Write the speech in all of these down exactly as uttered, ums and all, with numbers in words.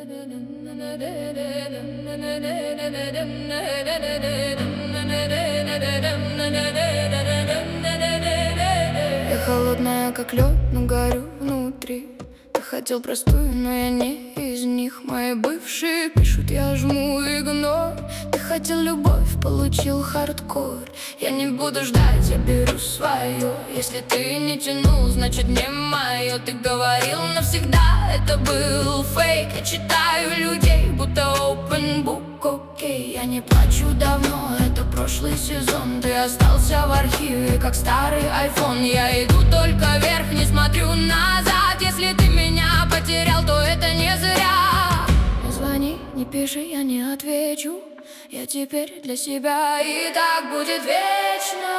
Я холодная, как лед, но горю внутри. Ты хотел простую, но я не из них. Мои бывшие пишут, я жму игнор. Ты хотел любовь, получил хардкор. Я не буду ждать, я беру свое. Если ты не тянул, значит не мое. Ты говорил навсегда, это был фейк. Я читаю людей, будто open book, окей. Я не плачу давно, это прошлый сезон. Ты остался в архиве, как старый айфон. Я иду только вверх, не смотрю назад. Если ты меня потерял, то это не зря. Не звони, не пиши, я не отвечу. Я теперь для себя, и так будет вечно.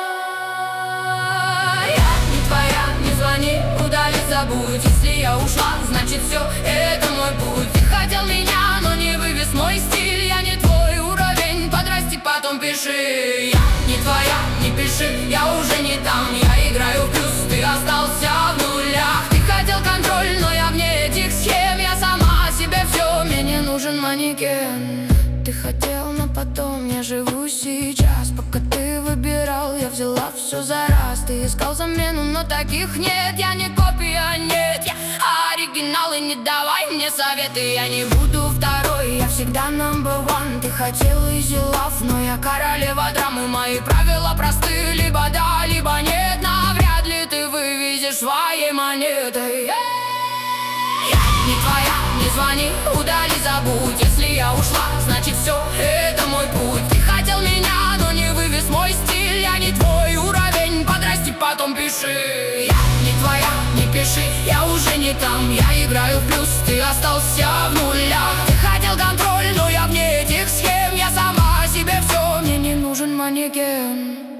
Я не твоя, не звони, удали, забудь. Если я ушла, значит все, это мой путь. Ты хотел меня, но не вывез мой стиль. Я не твой уровень, подрасти, потом пиши. Я не твоя, не пиши, я уже не там. Я играю в плюс, ты остался в нулях. Ты хотел контроль, но я вне этих схем. Я сама себе все, мне не нужен манекен. Ты хотел, но потом я живу сейчас. Пока ты выбирал, я взяла все за раз. Ты искал замену, но таких нет. Я не копия, нет, я оригинал. И не давай мне советы, я не буду второй. Я всегда number one. Ты хотел easy love, но я королева драмы. Мои правила просты, либо да, либо нет. Навряд ли ты вывезешь своей монетой. Я не твоя, не звони, удали, забудь. Если я ушла, значит все, это мой путь. Ты хотел меня, но не вывез мой стиль. Я не твой уровень, подрасти, потом пиши. Я не твоя, не пиши, я уже не там. Я играю в плюс, ты остался в нулях. Ты хотел контроль, но я вне этих схем. Я сама себе все, мне не нужен манекен.